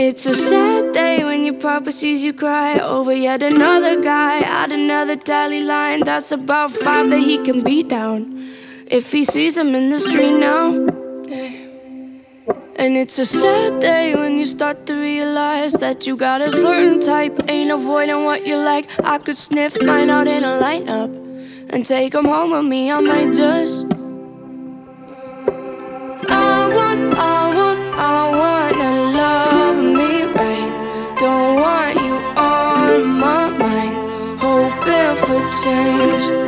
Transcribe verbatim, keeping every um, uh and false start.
It's a sad day when your papa sees you cry over yet another guy at another tally line. That's about five that he can beat down if he sees him in the street now. And it's a sad day when you start to realize that you got a certain type, ain't avoiding what you like. I could sniff mine out in a lineup and take him home with me. I might just I want, I want, I want to love me right. Don't want you on my mind, hoping for change.